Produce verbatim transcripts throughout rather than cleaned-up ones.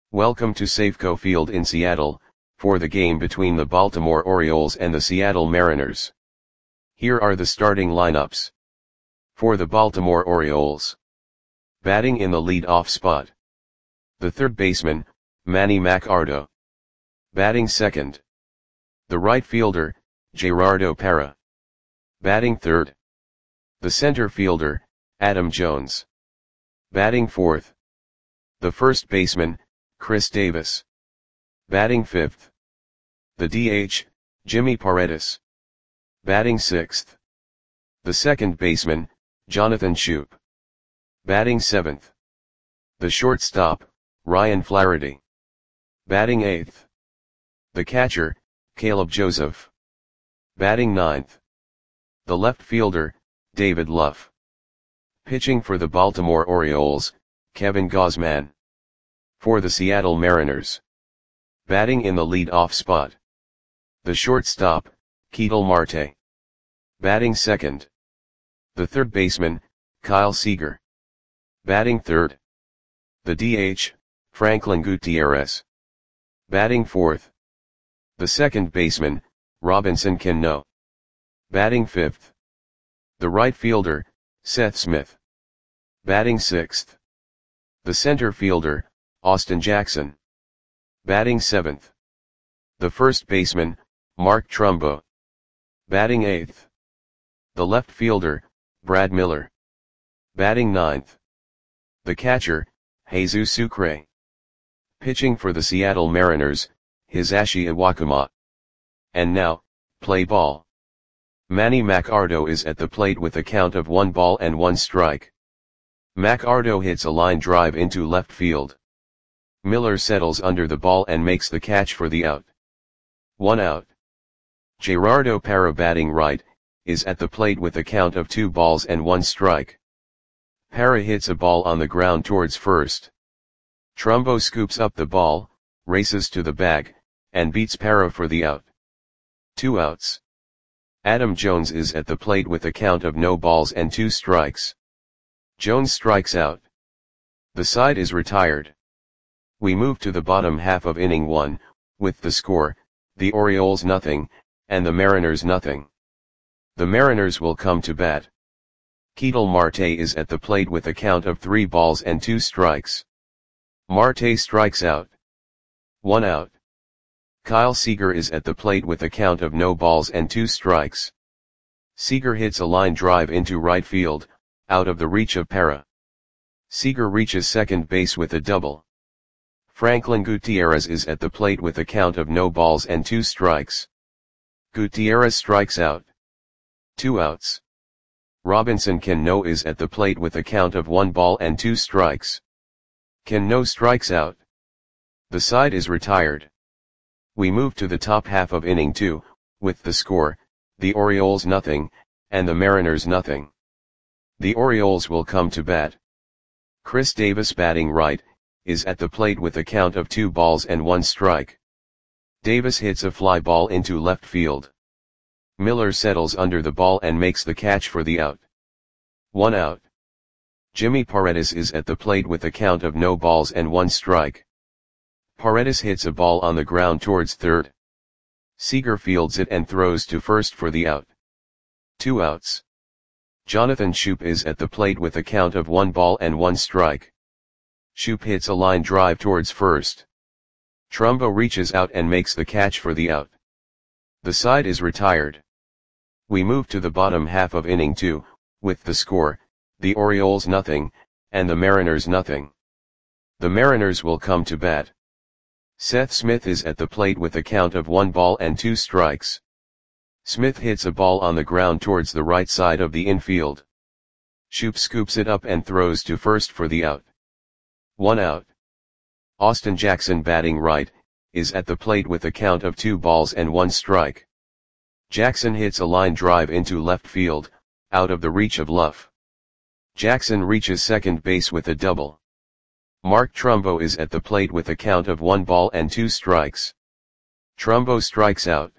Welcome to Safeco Field in Seattle, for the game between the Baltimore Orioles and the Seattle Mariners. Here are the starting lineups. For the Baltimore Orioles. Batting in the lead-off spot. The third baseman, Manny Machado. Batting second. The right fielder, Gerardo Parra. Batting third. The center fielder, Adam Jones. Batting fourth. The first baseman, Chris Davis. Batting fifth. The D H, Jimmy Paredes. Batting sixth. The second baseman, Jonathan Schoop. Batting seventh. The shortstop, Ryan Flaherty. Batting eighth. The catcher, Caleb Joseph. Batting ninth. The left fielder, David Luff. Pitching for the Baltimore Orioles, Kevin Gausman. For the Seattle Mariners. Batting in the lead-off spot. The shortstop, Ketel Marte. Batting second. The third baseman, Kyle Seager. Batting third. The D H, Franklin Gutierrez. Batting fourth. The second baseman, Robinson Cano. Batting fifth. The right fielder, Seth Smith. Batting sixth. The center fielder, Austin Jackson. Batting seventh. The first baseman, Mark Trumbo. Batting eighth. The left fielder, Brad Miller. Batting ninth. The catcher, Jesus Sucre. Pitching for the Seattle Mariners, Hisashi Iwakuma. And now, play ball. Manny Machado is at the plate with a count of one ball and one strike. Machado hits a line drive into left field. Miller settles under the ball and makes the catch for the out. One out. Gerardo Parra, batting right, is at the plate with a count of two balls and one strike. Parra hits a ball on the ground towards first. Trumbo scoops up the ball, races to the bag, and beats Parra for the out. Two outs. Adam Jones is at the plate with a count of no balls and two strikes. Jones strikes out. The side is retired. We move to the bottom half of inning one, with the score, the Orioles nothing, and the Mariners nothing. The Mariners will come to bat. Ketel Marte is at the plate with a count of three balls and two strikes. Marte strikes out. One out. Kyle Seager is at the plate with a count of no balls and two strikes. Seager hits a line drive into right field, out of the reach of Parra. Seager reaches second base with a double. Franklin Gutierrez is at the plate with a count of no balls and two strikes. Gutierrez strikes out. Two outs. Robinson Cano is at the plate with a count of one ball and two strikes. Cano strikes out. The side is retired. We move to the top half of inning two, with the score, the Orioles nothing, and the Mariners nothing. The Orioles will come to bat. Chris Davis, batting right, is at the plate with a count of two balls and one strike. Davis hits a fly ball into left field. Miller settles under the ball and makes the catch for the out. One out. Jimmy Paredes is at the plate with a count of no balls and one strike. Paredes hits a ball on the ground towards third. Seager fields it and throws to first for the out. Two outs. Jonathan Schoop is at the plate with a count of one ball and one strike. Schoop hits a line drive towards first. Trumbo reaches out and makes the catch for the out. The side is retired. We move to the bottom half of inning two, with the score, the Orioles nothing, and the Mariners nothing. The Mariners will come to bat. Seth Smith is at the plate with a count of one ball and two strikes. Smith hits a ball on the ground towards the right side of the infield. Schoop scoops it up and throws to first for the out. One out. Austin Jackson, batting right, is at the plate with a count of two balls and one strike. Jackson hits a line drive into left field, out of the reach of Luff. Jackson reaches second base with a double. Mark Trumbo is at the plate with a count of one ball and two strikes. Trumbo strikes out.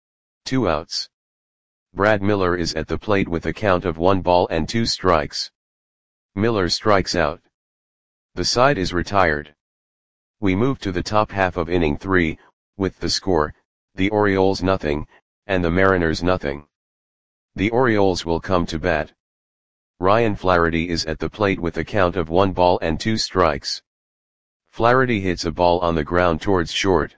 Two outs. Brad Miller is at the plate with a count of one ball and two strikes. Miller strikes out. The side is retired. We move to the top half of inning three, with the score, the Orioles nothing, and the Mariners nothing. The Orioles will come to bat. Ryan Flaherty is at the plate with a count of one ball and two strikes. Flaherty hits a ball on the ground towards short.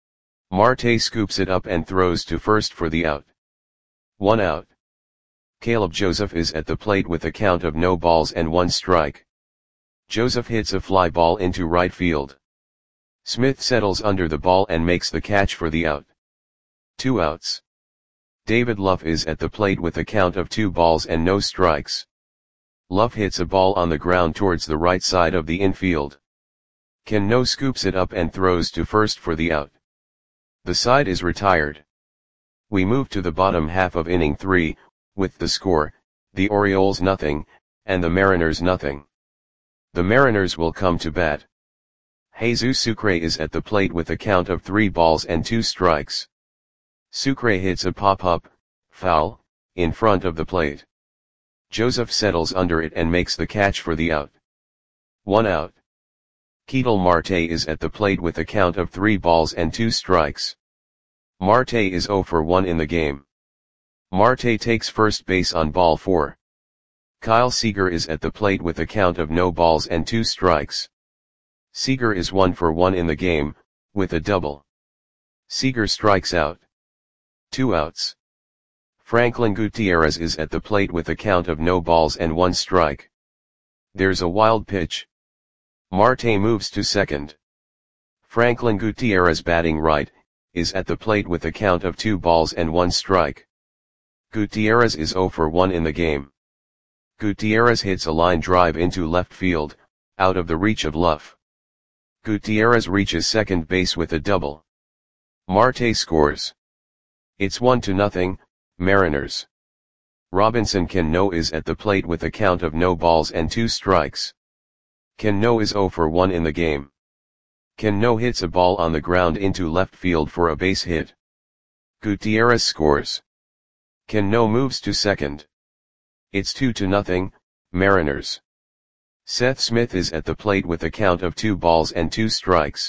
Marte scoops it up and throws to first for the out. One out. Caleb Joseph is at the plate with a count of no balls and one strike. Joseph hits a fly ball into right field. Smith settles under the ball and makes the catch for the out. Two outs. David Luff is at the plate with a count of two balls and no strikes. Luff hits a ball on the ground towards the right side of the infield. Cano scoops it up and throws to first for the out. The side is retired. We move to the bottom half of inning three, with the score, the Orioles nothing, and the Mariners nothing. The Mariners will come to bat. Jesus Sucre is at the plate with a count of three balls and two strikes. Sucre hits a pop-up, foul, in front of the plate. Joseph settles under it and makes the catch for the out. One out. Ketel Marte is at the plate with a count of three balls and two strikes. Marte is zero for one in the game. Marte takes first base on ball four. Kyle Seager is at the plate with a count of no balls and two strikes. Seager is one for one in the game, with a double. Seager strikes out. Two outs. Franklin Gutierrez is at the plate with a count of no balls and one strike. There's a wild pitch. Marte moves to second. Franklin Gutierrez, batting right, is at the plate with a count of two balls and one strike. Gutierrez is zero for one in the game. Gutierrez hits a line drive into left field, out of the reach of Luff. Gutierrez reaches second base with a double. Marte scores. It's one to nothing, Mariners. Robinson Cano is at the plate with a count of no balls and two strikes. Cano is zero for one in the game. Cano hits a ball on the ground into left field for a base hit. Gutierrez scores. Cano moves to second. It's two to nothing, Mariners. Seth Smith is at the plate with a count of two balls and two strikes.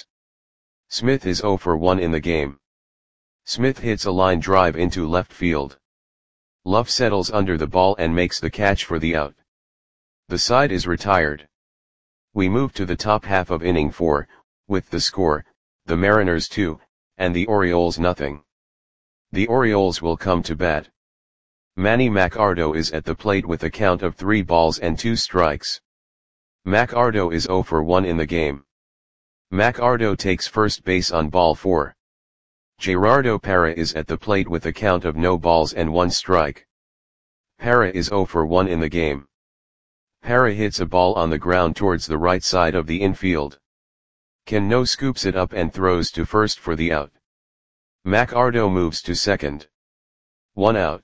Smith is zero for one in the game. Smith hits a line drive into left field. Luff settles under the ball and makes the catch for the out. The side is retired. We move to the top half of inning four, with the score, the Mariners two, and the Orioles nothing. The Orioles will come to bat. Manny Machado is at the plate with a count of three balls and two strikes. Machado is zero for one in the game. Machado takes first base on ball four. Gerardo Parra is at the plate with a count of no balls and one strike. Parra is zero for one in the game. Parra hits a ball on the ground towards the right side of the infield. Cano scoops it up and throws to first for the out. Machado moves to second. One out.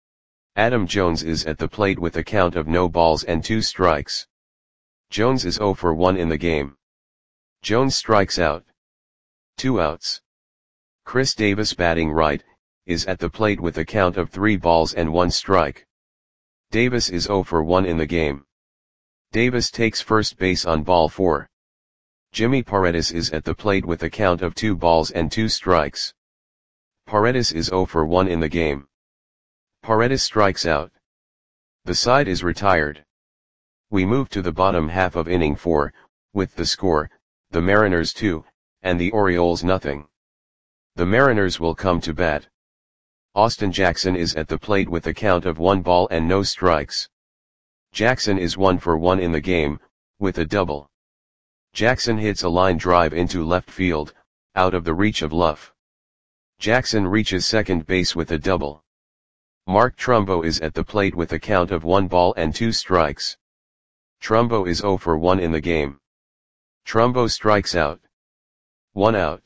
Adam Jones is at the plate with a count of no balls and two strikes. Jones is zero for one in the game. Jones strikes out. Two outs. Chris Davis, batting right, is at the plate with a count of three balls and one strike. Davis is zero for one in the game. Davis takes first base on ball four. Jimmy Paredes is at the plate with a count of two balls and two strikes. Paredes is zero for one in the game. Paredes strikes out. The side is retired. We move to the bottom half of inning four, with the score, the Mariners two, and the Orioles nothing. The Mariners will come to bat. Austin Jackson is at the plate with a count of one ball and no strikes. Jackson is one for one in the game, with a double. Jackson hits a line drive into left field, out of the reach of Luff. Jackson reaches second base with a double. Mark Trumbo is at the plate with a count of one ball and two strikes. Trumbo is zero for one in the game. Trumbo strikes out. One out.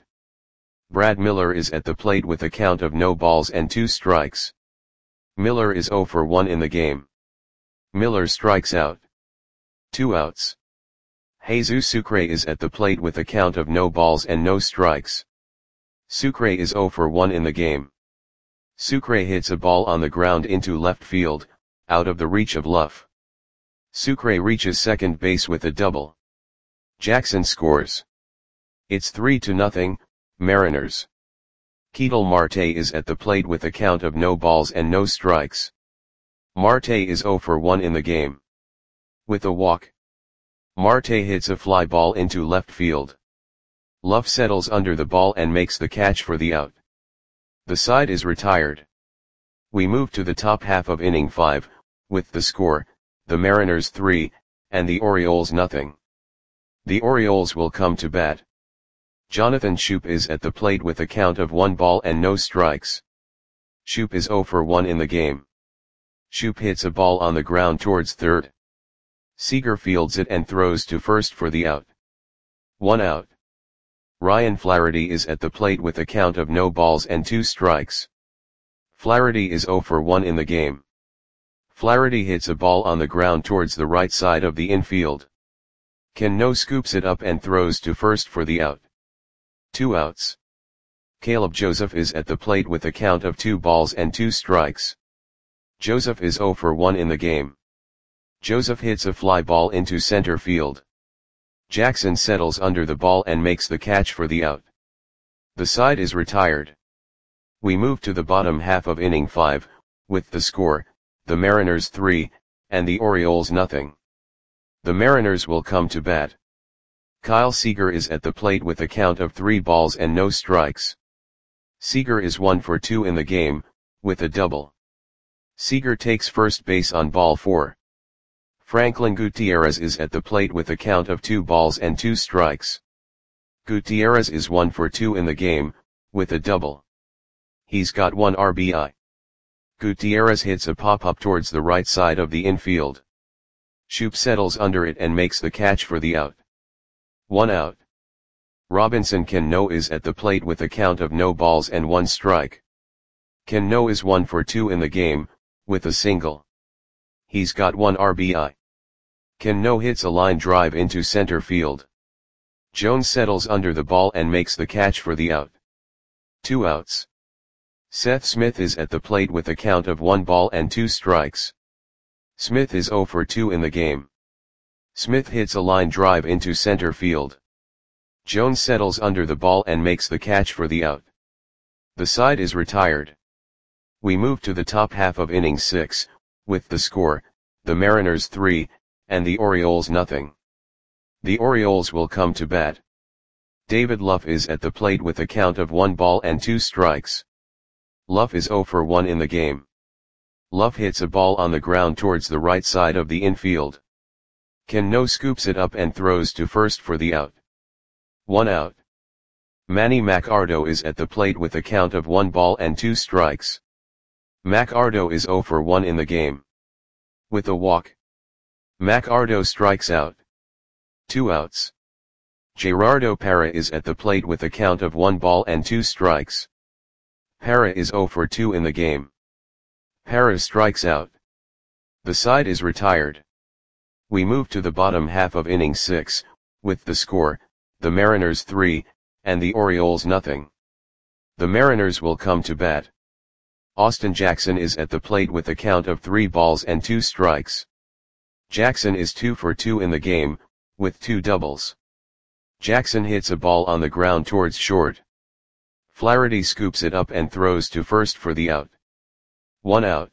Brad Miller is at the plate with a count of no balls and two strikes. Miller is zero for one in the game. Miller strikes out. Two outs. Jesus Sucre is at the plate with a count of no balls and no strikes. Sucre is zero for one in the game. Sucre hits a ball on the ground into left field, out of the reach of Luff. Sucre reaches second base with a double. Jackson scores. It's three to nothing, Mariners. Ketel Marte is at the plate with a count of no balls and no strikes. Marte is zero for one in the game. With a walk, Marte hits a fly ball into left field. Luff settles under the ball and makes the catch for the out. The side is retired. We move to the top half of inning five, with the score, the Mariners three, and the Orioles nothing. The Orioles will come to bat. Jonathan Schoop is at the plate with a count of one ball and no strikes. Schoop is zero for one in the game. Schoop hits a ball on the ground towards third. Seager fields it and throws to first for the out. One out. Ryan Flaherty is at the plate with a count of no balls and two strikes. Flaherty is zero for one in the game. Flaherty hits a ball on the ground towards the right side of the infield. Cano scoops it up and throws to first for the out. Two outs. Caleb Joseph is at the plate with a count of two balls and two strikes. Joseph is zero for one in the game. Joseph hits a fly ball into center field. Jackson settles under the ball and makes the catch for the out. The side is retired. We move to the bottom half of inning five, with the score, the Mariners three, and the Orioles nothing. The Mariners will come to bat. Kyle Seager is at the plate with a count of three balls and no strikes. Seager is one for two in the game, with a double. Seager takes first base on ball four. Franklin Gutierrez is at the plate with a count of two balls and two strikes. Gutierrez is one for two in the game, with a double. He's got one R B I. Gutierrez hits a pop-up towards the right side of the infield. Schoop settles under it and makes the catch for the out. One out. Robinson Cano is at the plate with a count of no balls and one strike. Cano is one for two in the game, with a single. He's got one R B I. Cano hits a line drive into center field. Jones settles under the ball and makes the catch for the out. Two outs. Seth Smith is at the plate with a count of one ball and two strikes. Smith is zero for two in the game. Smith hits a line drive into center field. Jones settles under the ball and makes the catch for the out. The side is retired. We move to the top half of inning six, with the score, the Mariners three, and the Orioles nothing. The Orioles will come to bat. David Luff is at the plate with a count of one ball and two strikes. Luff is zero for one in the game. Luff hits a ball on the ground towards the right side of the infield. Cano scoops it up and throws to first for the out. One out. Manny Machado is at the plate with a count of one ball and two strikes. Machado is zero for one in the game. With a walk, Machado strikes out. Two outs. Gerardo Parra is at the plate with a count of one ball and two strikes. Parra is zero for two in the game. Parra strikes out. The side is retired. We move to the bottom half of inning six, with the score, the Mariners three, and the Orioles nothing. The Mariners will come to bat. Austin Jackson is at the plate with a count of three balls and two strikes. Jackson is two for two in the game, with two doubles. Jackson hits a ball on the ground towards short. Flaherty scoops it up and throws to first for the out. One out.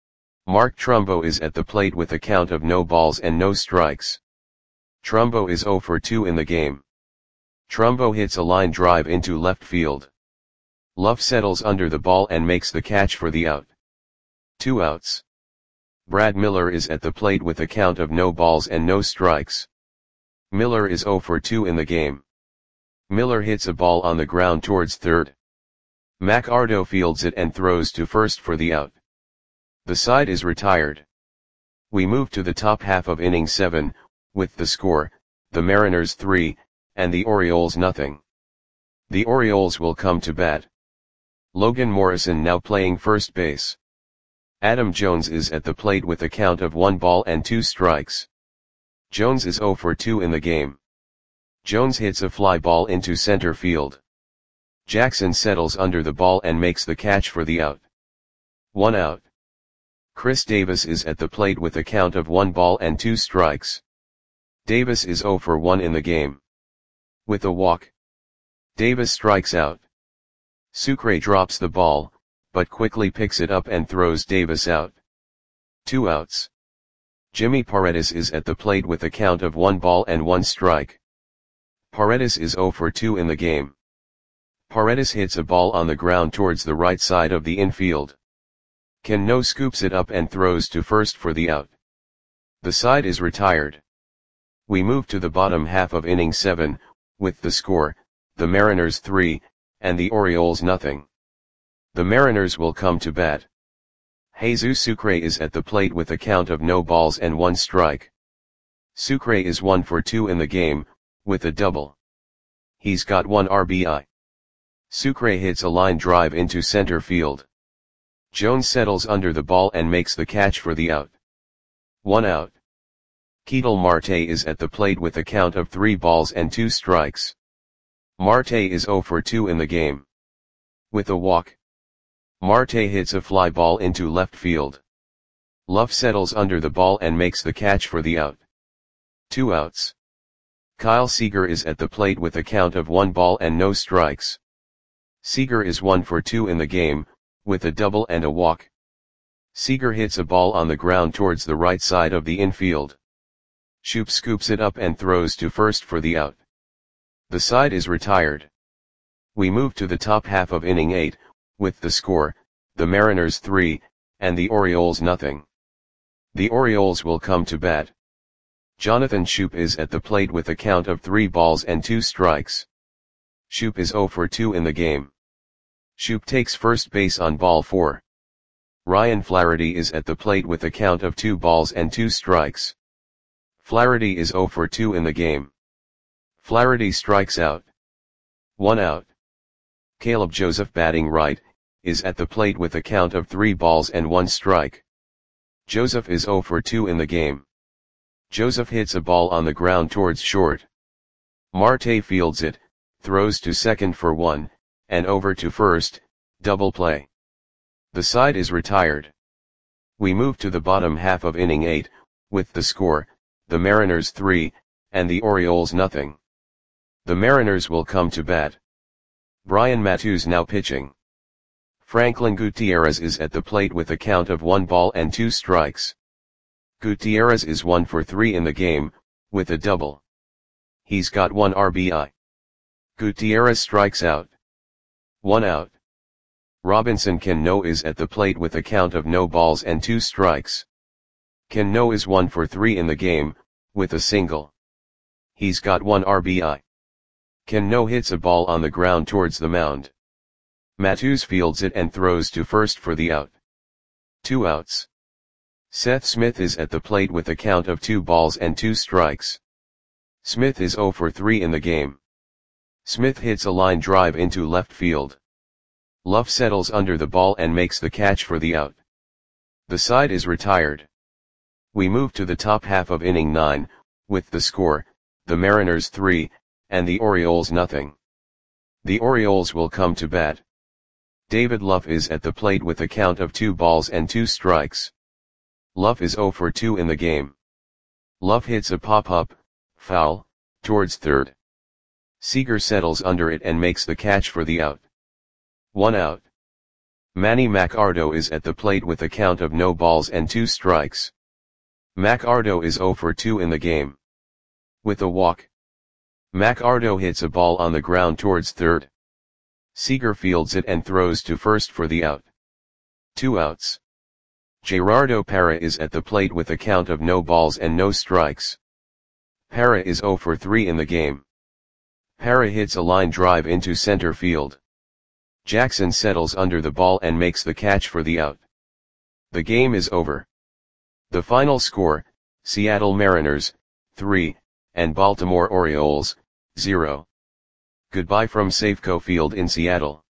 Mark Trumbo is at the plate with a count of no balls and no strikes. Trumbo is zero for two in the game. Trumbo hits a line drive into left field. Luff settles under the ball and makes the catch for the out. Two outs. Brad Miller is at the plate with a count of no balls and no strikes. Miller is zero for two in the game. Miller hits a ball on the ground towards third. Machado fields it and throws to first for the out. The side is retired. We move to the top half of inning seven, with the score, the Mariners three, and the Orioles nothing. The Orioles will come to bat. Logan Morrison now playing first base. Adam Jones is at the plate with a count of one ball and two strikes. Jones is zero for two in the game. Jones hits a fly ball into center field. Jackson settles under the ball and makes the catch for the out. One out. Chris Davis is at the plate with a count of one ball and two strikes. Davis is zero for one in the game. With a walk, Davis strikes out. Sucre drops the ball, but quickly picks it up and throws Davis out. Two outs. Jimmy Paredes is at the plate with a count of one ball and one strike. Paredes is zero for two in the game. Paredes hits a ball on the ground towards the right side of the infield. Cano scoops it up and throws to first for the out. The side is retired. We move to the bottom half of inning seven, with the score, the Mariners three, and the Orioles nothing. The Mariners will come to bat. Jesus Sucre is at the plate with a count of no balls and one strike. Sucre is one for two in the game, with a double. He's got one R B I. Sucre hits a line drive into center field. Jones settles under the ball and makes the catch for the out. One out. Ketel Marte is at the plate with a count of three balls and two strikes. Marte is zero for two in the game. With a walk. Marte hits a fly ball into left field. Luff settles under the ball and makes the catch for the out. Two outs. Kyle Seager is at the plate with a count of one ball and no strikes. Seager is one for two in the game, with a double and a walk. Seager hits a ball on the ground towards the right side of the infield. Shoop scoops it up and throws to first for the out. The side is retired. We move to the top half of inning eight, with the score, the Mariners three, and the Orioles nothing. The Orioles will come to bat. Jonathan Schoop is at the plate with a count of three balls and two strikes. Schoop is zero for two in the game. Schoop takes first base on ball four. Ryan Flaherty is at the plate with a count of two balls and two strikes. Flaherty is zero for two in the game. Flaherty strikes out. One out. Caleb Joseph, batting right, is at the plate with a count of three balls and one strike. Joseph is zero for two in the game. Joseph hits a ball on the ground towards short. Marte fields it, throws to second for one, and over to first, double play. The side is retired. We move to the bottom half of inning eight, with the score, the Mariners three, and the Orioles nothing. The Mariners will come to bat. Brian Matusz now pitching. Franklin Gutierrez is at the plate with a count of one ball and two strikes. Gutierrez is one for three in the game, with a double. He's got one R B I. Gutierrez strikes out. One out. Robinson Cano is at the plate with a count of no balls and two strikes. Cano is one for three in the game, with a single. He's got one R B I. Cano hits a ball on the ground towards the mound. Matusz fields it and throws to first for the out. Two outs. Seth Smith is at the plate with a count of two balls and two strikes. Smith is zero for three in the game. Smith hits a line drive into left field. Luff settles under the ball and makes the catch for the out. The side is retired. We move to the top half of inning nine, with the score, the Mariners three, and the Orioles nothing. The Orioles will come to bat. David Luff is at the plate with a count of two balls and two strikes. Luff is zero for two in the game. Luff hits a pop-up, foul, towards third. Seager settles under it and makes the catch for the out. One out. Manny Machado is at the plate with a count of no balls and two strikes. Machado is zero for two in the game. With a walk. Machado hits a ball on the ground towards third. Seager fields it and throws to first for the out. Two outs. Gerardo Parra is at the plate with a count of no balls and no strikes. Parra is zero for three in the game. Parra hits a line drive into center field. Jackson settles under the ball and makes the catch for the out. The game is over. The final score, Seattle Mariners, three, and Baltimore Orioles, zero. Goodbye from Safeco Field in Seattle.